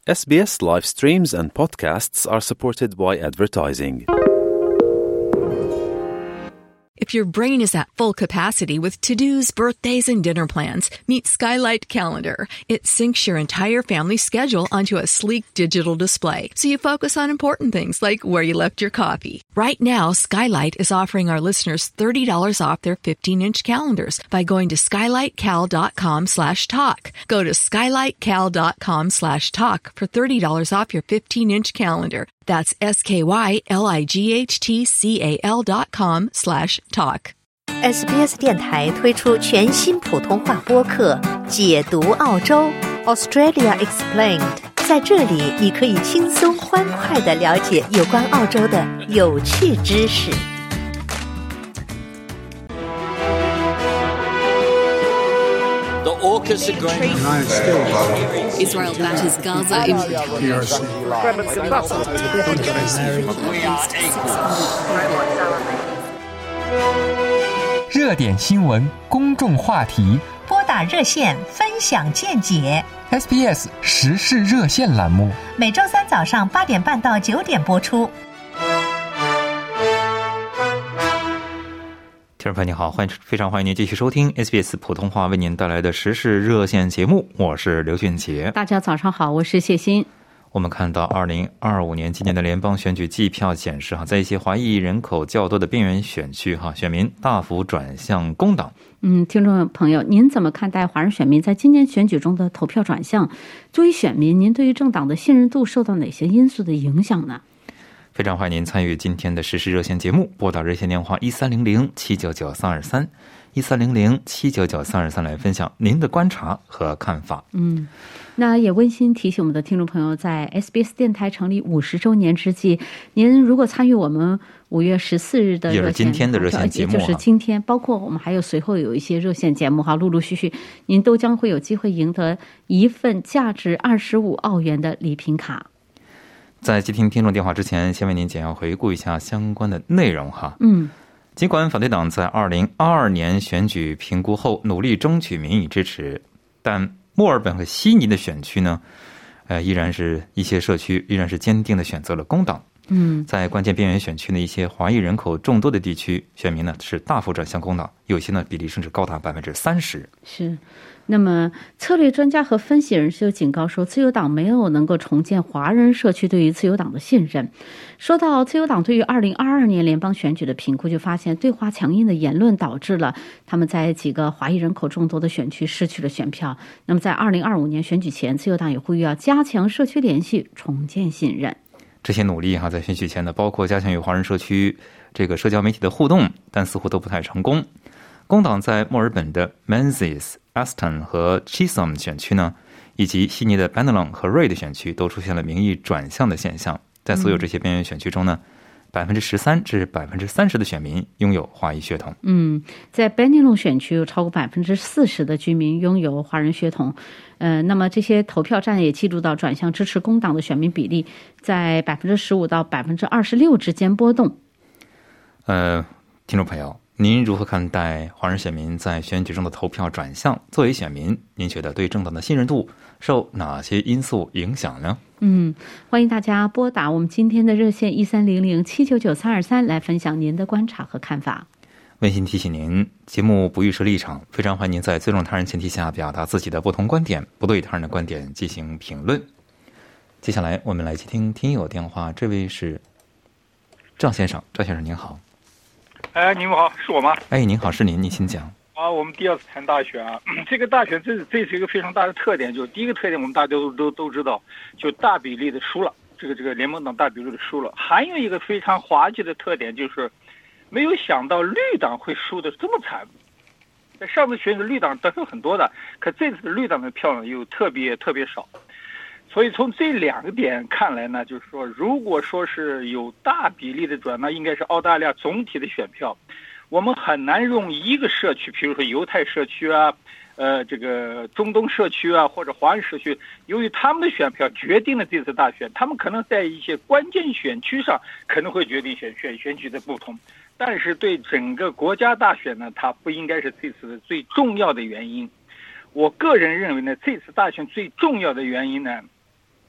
SBS live streams and podcasts are supported by advertising. If your brain is at full capacity with to-dos, birthdays, and dinner plans, meet Skylight Calendar. It syncs your entire family schedule onto a sleek digital display, so you focus on important things like where you left your coffee. Right now, Skylight is offering our listeners $30 off their 15-inch calendars by going to skylightcal.com/talk. Go to skylightcal.com/talk for $30 off your 15-inch calendar. That's skylightcal.com/talk. SBS 电台推出全新普通话播客解读澳洲 Australia Explained， 在这里你可以轻松欢快地了解有关澳洲的有趣知识。 The AUKUS agreement. United States. Israel batters Gaza. PRC. We are equal. 热点新闻，公众话题， 拨打热线分享见解。 SBS 时事热线栏目， 每周三早上8点半到9点播出。 听众朋友你好，非常欢迎您继续收听 SBS 普通话为您带来的时事热线节目，我是刘俊杰。 大家早上好，我是谢欣。 我们看到2025年今年的联邦选举计票显示，在一些华裔人口较多的边缘选区，选民大幅转向工党。 听众朋友，您怎么看待华人选民在今年选举中的投票转向？作为选民，您对于政党的信任度受到哪些因素的影响呢？ 非常欢迎您参与今天的时事热线节目，拨打热线电话1300-799-323 1300-799-323来分享您的观察和看法。 那也温馨提醒我们的听众朋友，在 SBS 电台成立50周年之际，您如果参与我们5月14日的热线， 也是今天的热线节目， 就是今天，包括我们还有随后有一些热线节目陆陆续续，您都将会有机会赢得一份价值25澳元的礼品卡。 在接听听众电话之前，先为您简要回顾一下相关的内容尽管反对党在2022年选举评估后努力争取民意支持，但墨尔本和悉尼的选区呢，依然是一些社区依然是坚定地选择了工党。在关键边缘选区的一些华裔人口众多的地区，选民呢是大幅转向工党，有些呢比例甚至高达30%。 是。那么策略专家和分析人士就警告说，自由党没有能够重建华人社区对于自由党的信任。说到自由党对于2022年联邦选举的评估，就发现对华强硬的言论导致了他们在几个华裔人口众多的选区失去了选票。那么在2025年选举前，自由党也呼吁要加强社区联系，重建信任。 这些努力在选举前呢，包括加强与华人社区这个社交媒体的互动，但似乎都不太成功。工党在墨尔本的 Menzies、Aston 和 Chisholm 选区呢，以及悉尼的 Bennelong 和 Reid 选区都出现了民意转向的现象。在所有这些边缘选区中呢，13%至30%的选民拥有华裔血统。 在 Bennelong 选区有超过40%的居民拥有华人血统。那么这些投票站也记录到转向支持工党的选民比例在15%到26%之间波动。 听众朋友，您如何看待华人选民在选举中的投票转向？作为选民，您觉得对政党的信任度受哪些因素影响呢？ 欢迎大家拨打我们今天的热线1300-799-323来分享您的观察和看法。 温馨提醒您，节目不预设立场，非常欢迎您在尊重他人前提下表达自己的不同观点，不对他人的观点进行评论。接下来我们来接听听友电话，这位是赵先生。赵先生您好。 您好，是我吗？ 您好，是您，你请讲。 我们第二次谈大选这个大选这是一个非常大的特点，就是第一个特点我们大家都知道，就大比例的输了，这个联盟党大比例的输了。还有一个非常滑稽的特点，就是没有想到绿党会输的这么惨。在上次选举绿党得票很多的，可这次绿党的票呢又特别少。所以从这两个点看来呢，就是说，如果说是有大比例的转，那应该是澳大利亚总体的选票。我们很难用一个社区，比如说犹太社区这个中东社区或者华人社区，由于他们的选票决定了这次大选，他们可能在一些关键选区上可能会决定选举的不同，但是对整个国家大选呢，它不应该是这次的最重要的原因。我个人认为呢，这次大选最重要的原因呢，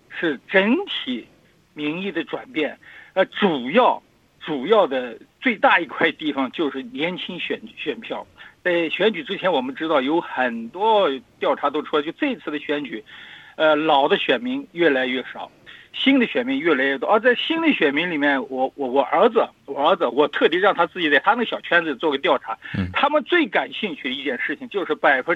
是整体民意的转变，主要的最大一块地方就是年轻选票。在选举之前，我们知道有很多调查都出来，就这次的选举，老的选民越来越少，新的选民越来越多。而在新的选民里面，我儿子，我特地让他自己在他那小圈子做个调查，他们最感兴趣的一件事情就是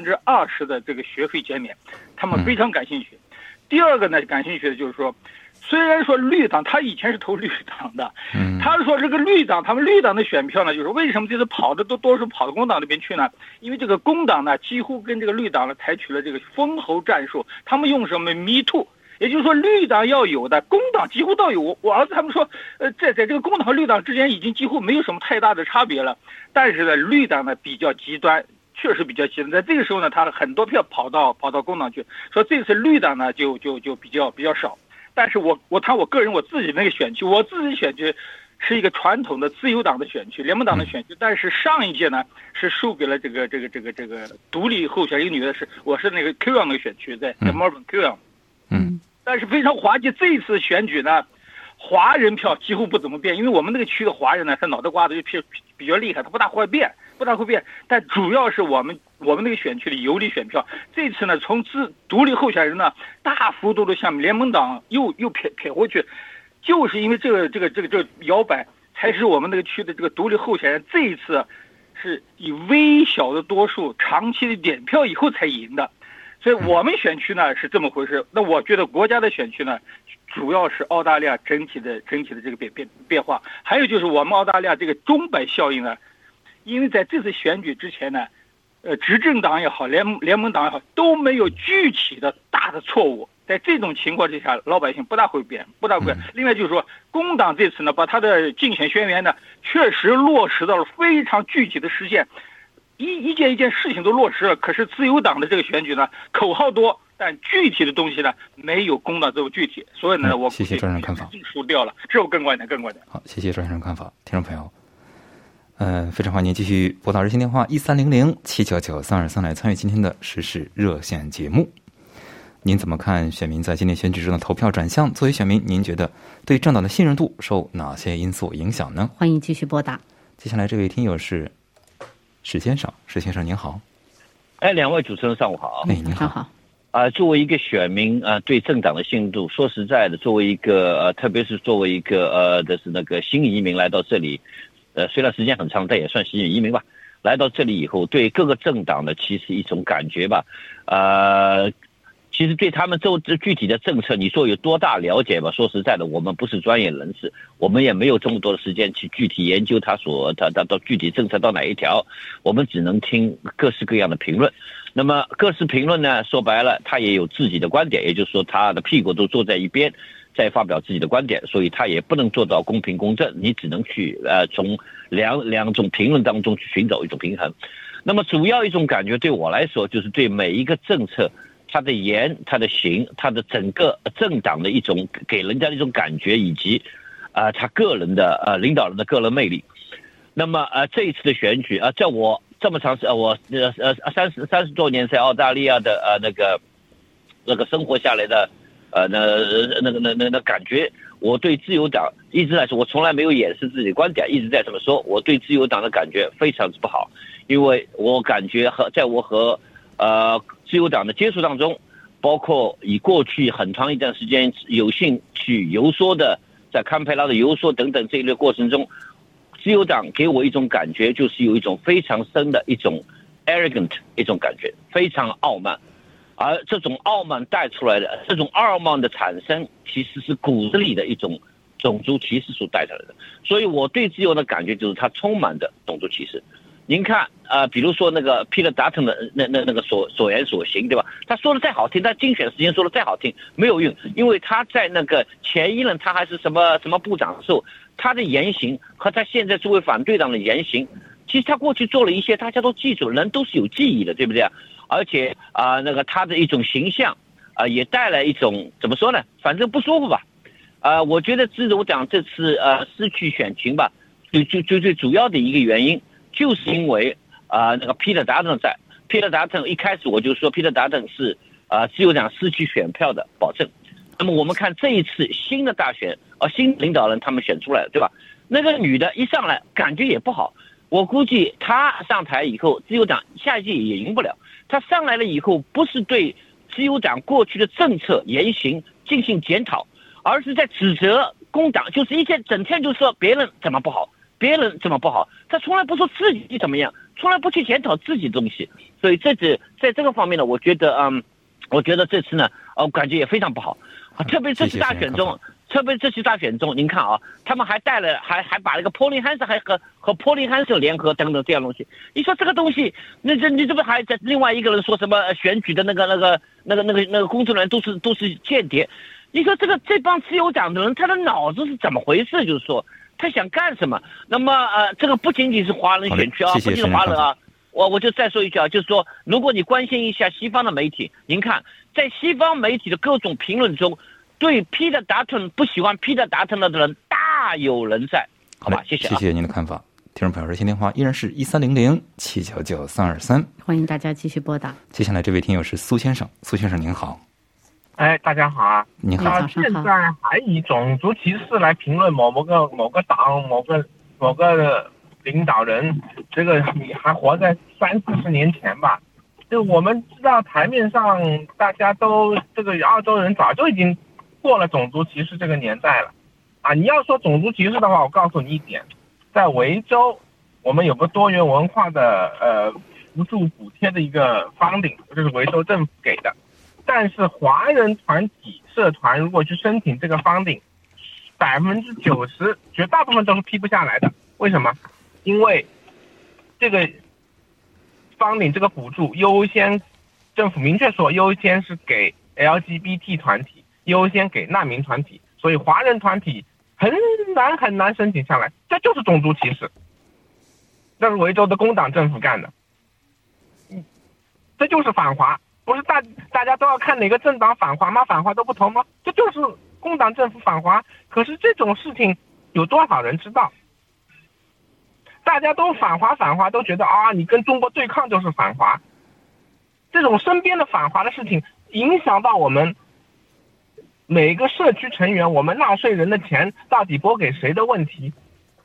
20%的这个学费减免，他们非常感兴趣。第二个呢，感兴趣的就是说，虽然说绿党他以前是投绿党的，他说这个他们绿党的选票呢，就是为什么这次跑的多数跑到工党那边去呢？因为这个工党呢几乎跟这个绿党呢采取了这个封侯战术，他们用什么 Me Too， 也就是说绿党要有的工党几乎都有。我儿子他们说，在这个工党和绿党之间已经几乎没有什么太大的差别了，但是呢绿党呢比较极端。确实比较极端，在这个时候呢，他很多票跑到工党去，说这次绿党呢就比较少。但是我个人我自己那个选区，我自己选区是一个传统的自由党的选区，联盟党的选区，但是上一届呢是输给了这个独立候选人，一个女的我是那个 Q 那个选区，在 Melbourne Q。但是非常滑稽，这次选举呢，华人票几乎不怎么变，因为我们那个区的华人呢，他脑袋瓜子就比较厉害，他不大会变。但主要是我们那个选区的游离选票，这次呢从独立候选人呢大幅度的向联盟党又撇回去，就是因为这个摇摆，才使我们那个区的这个独立候选人这一次是以微小的多数长期的点票以后才赢的。所以我们选区呢是这么回事。那我觉得国家的选区呢，主要是澳大利亚整体的这个变化，还有就是我们澳大利亚这个钟摆效应呢。因为在这次选举之前呢，执政党也好，联盟党也好，都没有具体的大的错误。在这种情况之下，老百姓不大会变。另外就是说，工党这次呢，把他的竞选宣言呢，确实落实到了非常具体的实现，一件事情都落实了。可是自由党的这个选举呢，口号多，但具体的东西呢，没有工党这么具体。所以呢，我谢谢专人看法， 输掉了，只有更观点。 好，谢谢专人看法，听众朋友。非常欢迎您继续拨打热线电话1300-799-323来参与今天的时事热线节目。您怎么看选民在今年选举中的投票转向？作为选民，您觉得对政党的信任度受哪些因素影响呢？ 欢迎继续拨打。 接下来这位听友是史先生，您好。 两位主持人上午好。 您好。 作为一个选民对政党的信任度，说实在的，作为一个特别是作为一个是那个新移民来到这里。虽然时间很长，但也算新移民吧。来到这里以后，对各个政党的其实一种感觉吧，其实对他们这具体的政策，你说有多大了解吧？说实在的，我们不是专业人士，我们也没有这么多的时间去具体研究他到具体政策到哪一条，我们只能听各式各样的评论。那么各式评论呢，说白了，他也有自己的观点，也就是说，他的屁股都坐在一边。再发表自己的观点，所以他也不能做到公平公正，你只能去从两种评论当中去寻找一种平衡。那么主要一种感觉对我来说，就是对每一个政策，它的言、它的行、它的整个政党的一种给人家的一种感觉，以及他个人的领导人的个人魅力。那么这一次的选举在我这么长时间，我30多年在澳大利亚的那个生活下来的。那感觉，我对自由党一直来说，我从来没有掩饰自己的观点，一直在这么说。我对自由党的感觉非常之不好，因为我感觉在我和自由党的接触当中，包括以过去很长一段时间有幸去游说的，在堪培拉的游说等等这一类过程中，自由党给我一种感觉，就是有一种非常深的一种 arrogant 一种感觉，非常傲慢。而这种傲慢带出来的，这种傲慢的产生，其实是骨子里的一种种族歧视所带出来的。所以我对自由的感觉就是它充满着种族歧视。您看比如说那个 Peter Dutton 的那个所言所行，对吧？他说的再好听，他竞选时间说的再好听没有用，因为他在那个前一任他还是什么部长的时候，他的言行和他现在作为反对党的言行，其实他过去做了一些大家都记住，人都是有记忆的，对不对？而且他的一种形象也带来一种怎么说呢？反正不舒服吧。我觉得自由党这次失去选情吧，最主要的一个原因，就是因为那个 Peter Dutton 在 Peter Dutton 一开始我就说 Peter Dutton 是自由党失去选票的保证。 那么我们看这一次新的大选，新领导人他们选出来了，对吧？那个女的一上来感觉也不好，我估计她上台以后，自由党下一届也赢不了。她上来了以后，不是对自由党过去的政策言行进行检讨，而是在指责工党，就是一天整天就说别人怎么不好，别人怎么不好，他从来不说自己怎么样，从来不去检讨自己的东西。所以在这个方面呢，我觉得这次呢，感觉也非常不好。特别这次大选中，您看啊，他们还带了，还把那个波林汉森还和波林汉森联合等等这样东西。你说这个东西，你这不还在另外一个人说什么选举的那个工作人员都是间谍？你说这帮自由党的人，他的脑子是怎么回事？就是说他想干什么？那么这个不仅仅是华人选区啊，不仅是华人啊。我就再说一句啊，就是说，如果你关心一下西方的媒体，您看，在西方媒体的各种评论中，对皮特达特不喜欢皮特达特的人大有人在。好吧，谢谢。 谢谢您的看法。听众朋友，热线电话依然是1300-799-323， 欢迎大家继续拨打。 接下来这位听友是苏先生，苏先生您好。 大家好啊！ 你好。 现在还以种族歧视来评论某个党、某个领导人，这个你还活在30-40年前吧？就我们知道台面上大家都这个澳洲人早就已经过了种族歧视这个年代了啊！你要说种族歧视的话，我告诉你一点，在维州我们有个多元文化的扶助补贴的一个方顶，这是维州政府给的。但是华人团体社团如果去申请这个方顶，90%绝大部分都是批不下来的。为什么？因为这个方顶这个补助优先，政府明确说优先是给 LGBT 团体，优先给难民团体，所以华人团体很难申请下来，这就是种族歧视。这是维州的工党政府干的，这就是反华。不是大家都要看哪个政党反华吗？反华都不投吗？这就是工党政府反华。可是这种事情有多少人知道？大家都反华都觉得你跟中国对抗就是反华。这种身边的反华的事情影响到我们每个社区成员，我们纳税人的钱到底拨给谁的问题。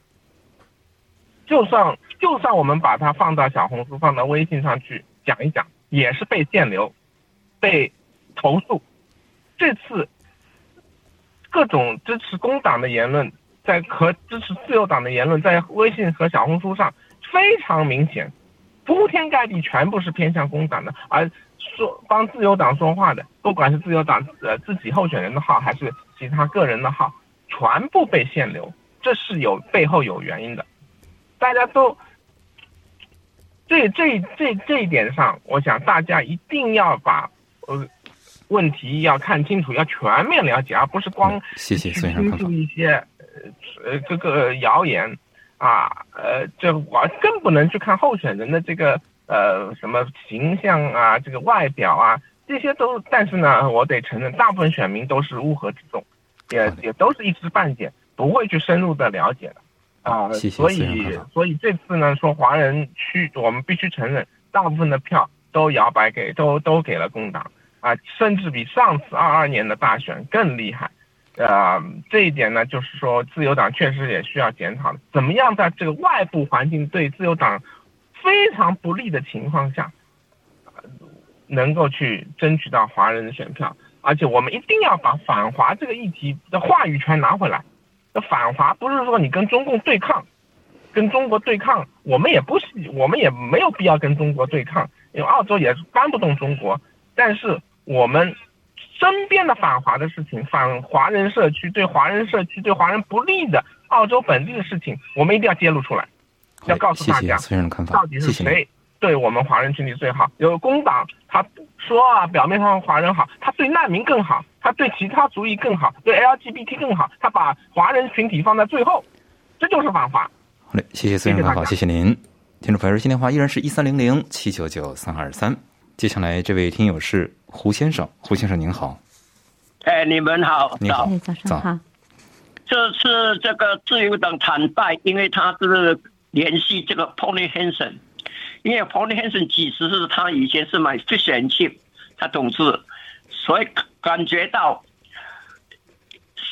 就算我们把它放到小红书、放到微信上去讲一讲，也是被限流、被投诉。这次各种支持工党的言论和支持自由党的言论在微信和小红书上非常明显，铺天盖地全部是偏向工党的，而帮自由党说话的，不管是自由党自己候选人的号还是其他个人的号，全部被限流，这是背后有原因的。大家都这一点上，我想大家一定要把问题要看清楚，要全面了解，而不是光谢谢孙先生一些这个谣言这我更不能去看候选人的这个什么形象啊，这个外表啊，这些都，但是呢，我得承认，大部分选民都是乌合之众，也都是一知半解，不会去深入的了解的。所以这次呢，说华人区，我们必须承认，大部分的票都摇摆都给了工党甚至比上次22年的大选更厉害。这一点呢，就是说自由党确实也需要检讨的，怎么样在这个外部环境对自由党非常不利的情况下，能够去争取到华人的选票，而且我们一定要把反华这个议题的话语权拿回来。反华不是说你跟中共对抗，跟中国对抗，我们也没有必要跟中国对抗，因为澳洲也搬不动中国。但是我们身边的反华的事情，反华人社区、对华人社区、对华人不利的澳洲本地的事情，我们一定要揭露出来，要告诉大家到底是谁对我们华人群体最好。有工党他说表面上华人好，他对难民更好，他对其他族裔更好，对 LGBT 更好，他把华人群体放在最后，这就是反华。 好嘞，谢谢孙先生，谢谢您。听众朋友，热线电话依然是1300-799-323。接下来这位听友是胡先生，胡先生您好。 你们好。 你好， 早上好。 这次这个自由党惨败，因为他是联系这个 Pauline Hanson， 因为 Pauline Hanson 其实是他以前是买fish and chip，他董事，所以感觉到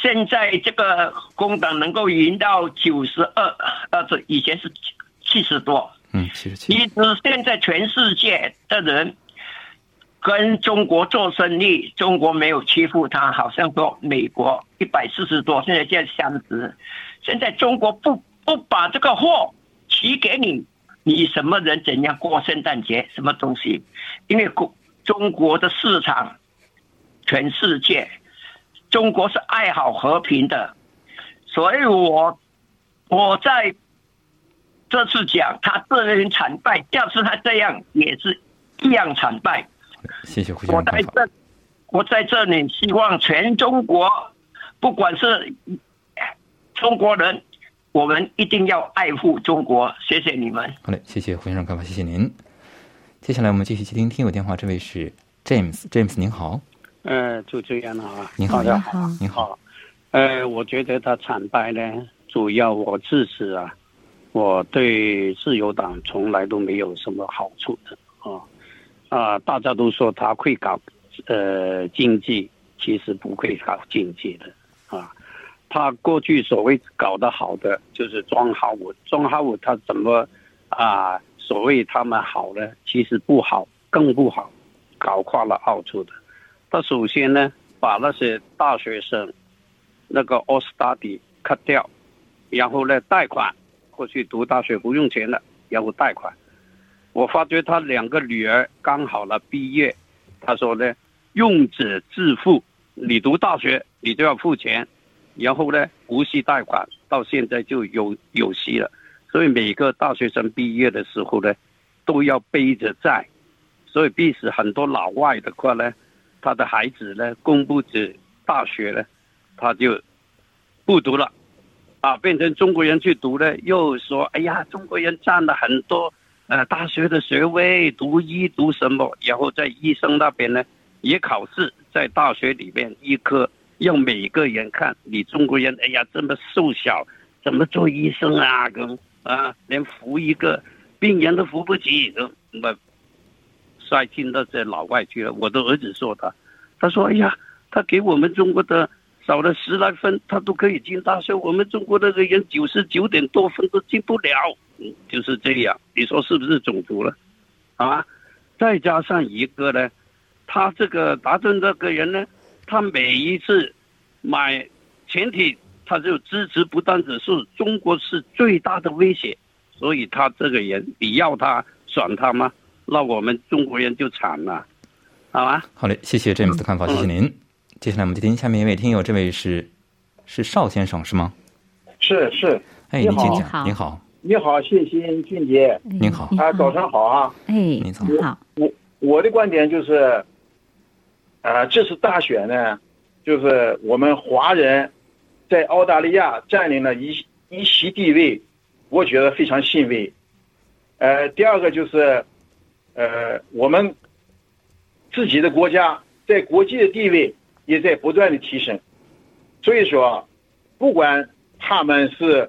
现在这个工党能够赢到92，这以前是70多 ，77。 其实现在全世界的人跟中国做生意，中国没有欺负他，好像说美国140多，现在这样相值。现在中国不把这个货提给你，你什么人怎样过圣诞节，什么东西？因为中国的市场，全世界，中国是爱好和平的，所以我在这次讲他这人惨败，要是他这样也是一样惨败。 谢谢胡先生。 我在这里希望全中国，不管是中国人，我们一定要爱护中国。谢谢你们。 好嘞，谢谢胡先生看法，谢谢您。接下来我们继续接听听友电话，这位是 James 您好。 主持人好， 您好， 大家好，您好。我觉得他惨败呢，主要我自始啊，我对自由党从来都没有什么好处的大家都说他会搞经济，其实不会搞经济的他过去所谓搞得好的就是庄哈武他怎么所谓他们好呢，其实不好，更不好，搞垮了澳洲的。他首先呢，把那些大学生那个 all study cut 掉，然后呢贷款，过去读大学不用钱了，然后贷款。我发觉他2个女儿刚好了毕业，他说呢，用者自负，你读大学你就要付钱，然后呢无息贷款，到现在就有息了。所以每个大学生毕业的时候呢，都要背着债，所以逼使很多老外的话呢，他的孩子呢公布着大学呢，他就不读了变成中国人去读呢，又说哎呀，中国人占了很多大学的学位，读医读什么，然后在医生那边呢也考试，在大学里面一科让每个人看你中国人，哎呀这么瘦小，怎么做医生连扶一个病人都扶不起，率进到这老外去了。我的儿子说他说哎呀，他给我们中国的少了10来分，他都可以进大学，我们中国的人99点多分都进不了，就是这样。你说是不是种族了再加上一个呢，他这个达顿这个人呢，他每一次买前提他就支持不单只是中国是最大的威胁，所以他这个人你要他选他吗？那我们中国人就惨了，好吗？ 好嘞，谢谢 James 的看法，谢谢您。接下来我们接听下面一位听友，这位是邵先生是吗？ 是。 您请讲。您好。 你好，谢谢俊杰。 您好。 早上好啊。 您好。 我的观点就是，这次大选呢，就是我们华人在澳大利亚占领了一席地位，我觉得非常欣慰。第二个就是，我们自己的国家在国际的地位也在不断的提升，所以说，不管他们是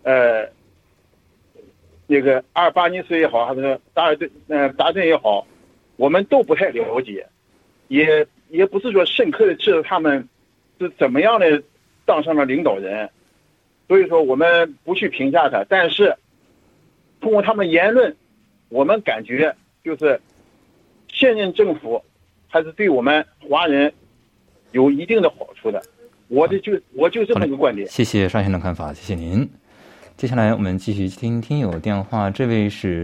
那个阿尔巴尼斯也好，还是达顿也好，我们都不太了解，也不是说深刻的知道他们是怎么样的当上了领导人，所以说我们不去评价他，但是通过他们言论，我们感觉就是现任政府还是对我们华人有一定的好处的。我就这么一个观点。 谢谢邵先生的看法，谢谢您。接下来我们继续听听友电话，这位是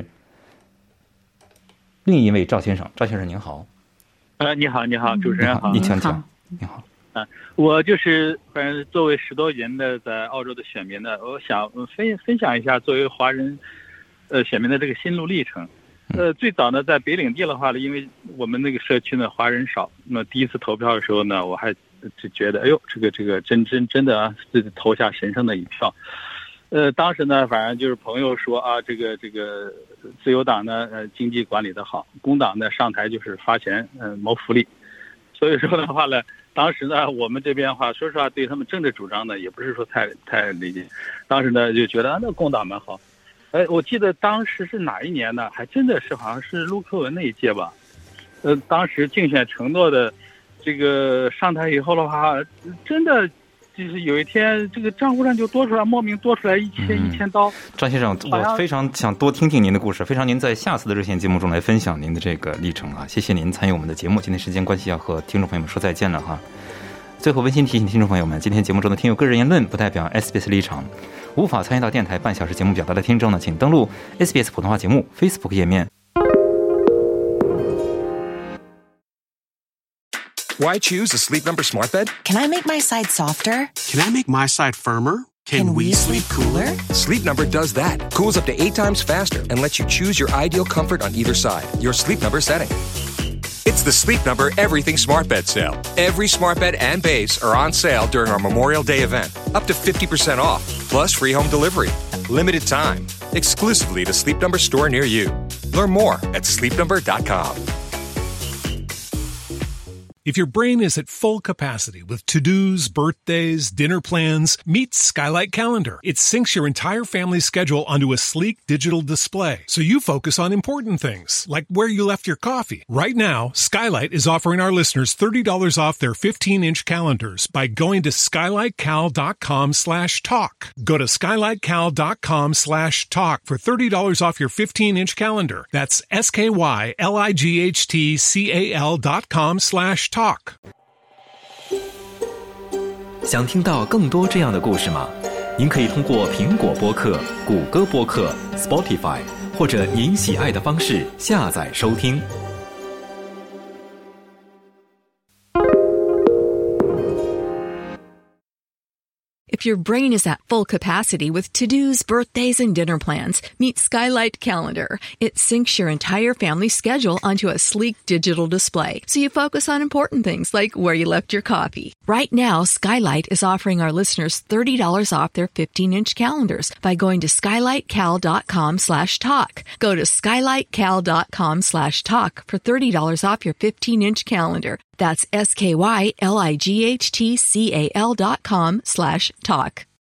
另一位赵先生。赵先生您好。 你好，主持人好。 你请讲。你好。 我就是反正作为10多年的在澳洲的选民呢，我想分享一下作为华人选民的这个心路历程。最早呢，在北领地的话呢，因为我们那个社区呢华人少，那么第一次投票的时候呢，我还就觉得哎呦，这个真的啊，是投下神圣的一票。当时呢，反正就是朋友说啊，这个自由党呢，经济管理的好，工党呢上台就是发钱，谋福利。所以说的话呢，当时呢，我们这边的话，说实话，对他们政治主张呢，也不是说太理解。当时呢，就觉得那工党蛮好。我记得当时是哪一年呢？还真的是好像是陆克文那一届吧。当时竞选承诺的这个上台以后的话，真的就是有一天这个账户上就多出来，莫名多出来1000刀。 张先生，我非常想多听听您的故事，非常您在下次的热线节目中来分享您的这个历程啊！谢谢您参与我们的节目，今天时间关系要和听众朋友们说再见了哈。最后温馨提醒听众朋友们，今天节目中的听友个人言论不代表 SBS 立场，无法参与到电台半小时节目表达的听众呢，请登录 SBS 普通话节目 Facebook 页面。 Why choose a Sleep Number smart bed? Can I make my side softer? Can I make my side firmer? Can we sleep cooler? Sleep Number does that. Cools up to 8 times faster and lets you choose your ideal comfort on either side. Your Sleep Number setting. It's the Sleep Number Everything Smart Bed sale. Every smart bed and base are on sale during our Memorial Day event. Up to 50% off, plus free home delivery. Limited time. Exclusively to Sleep Number store near you. Learn more at sleepnumber.com. If your brain is at full capacity with to-dos, birthdays, dinner plans, meet Skylight Calendar. It syncs your entire family's schedule onto a sleek digital display, so you focus on important things, like where you left your coffee. Right now, Skylight is offering our listeners $30 off their 15-inch calendars by going to skylightcal.com/talk. Go to skylightcal.com/talk for $30 off your 15-inch calendar. That's skylightcal.com/talk. 想听到更多这样的故事吗？您可以通过苹果播客、谷歌播客、Spotify 或者您喜爱的方式下载收听。 If your brain is at full capacity with to-dos, birthdays, and dinner plans, meet Skylight Calendar. It syncs your entire family schedule onto a sleek digital display, so you focus on important things like where you left your coffee. Right now, Skylight is offering our listeners $30 off their 15-inch calendars by going to skylightcal.com/talk. Go to skylightcal.com/talk for $30 off your 15-inch calendar. That's skylightcal.com/talk.